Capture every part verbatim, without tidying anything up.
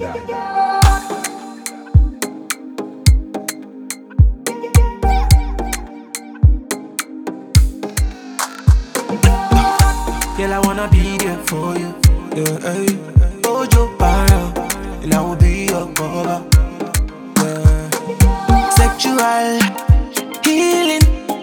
Girl, I wanna be there for you. Yeah, hey. Hold your power, and I will be your cover. Yeah. Sexual healing.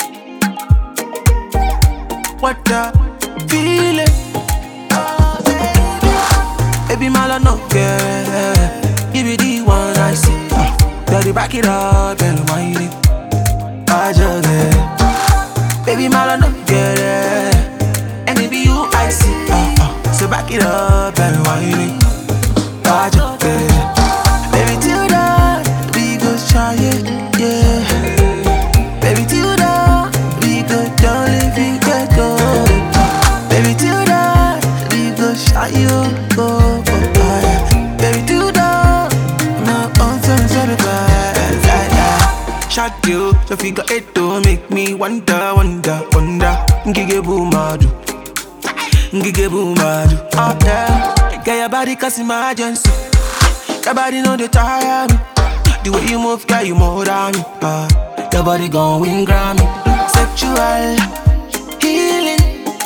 What the feeling? Oh, baby. Baby, my love, no care. Give me the one I see. Uh, Daddy, back it up and wind it. I just get. Baby, my love, no care. And it be you I see. Uh, uh. So back it up and wind it. I just get. Baby, till that we go try it, yeah. Baby, till that we go down if we get go. Baby, till that we go shy you go. Baby, till that my own son certified. Shot you, so figure it to make me wonder, wonder, wonder. Gige boomadu, gige boomadu. Oh yeah, get your body cause emergency. Your body know they tire me. The way you move, girl, you more than me. Uh, your body gon' win Grammy. Sexual healing.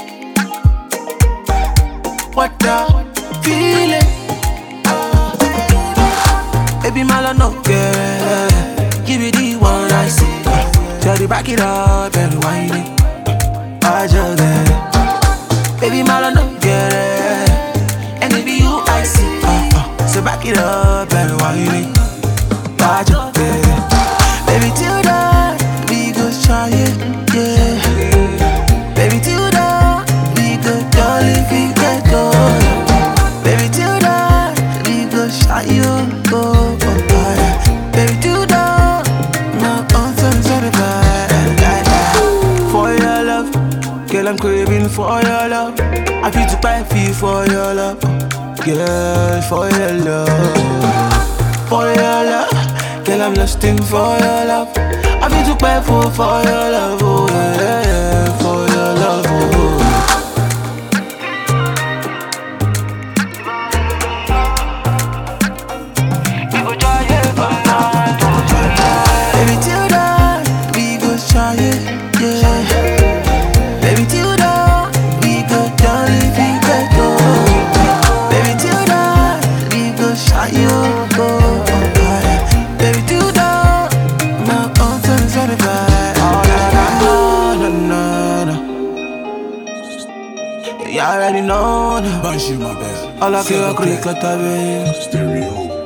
What the feeling? Uh, baby, my love, no care. Give me the one I see. Uh, tell you back it up and wind it. I just get. Baby, my love, no care. And it be you I see. Uh, uh, so back it up and wind it. I just get. Baby, till that we go try it, yeah. Baby, till that we go down if we get go. Baby, till that we go shy you go. Baby, till that my own son certified. For your love, girl, I'm craving for your love. I feel to buy feel for your love, girl, for your love, for your love. Girl, I'm lusting for your love. I feel too bad for, for your love, oh yeah, yeah, for your love, oh. We go try it for night, baby, till that we go try it, yeah. Baby, till that we go down if we get go. Baby, till that we go shy you go. Baby, do that, my own son is certified. Oh, na na na na na. You already know. Banshee, my bad. All I care, click like that, baby. Stereo.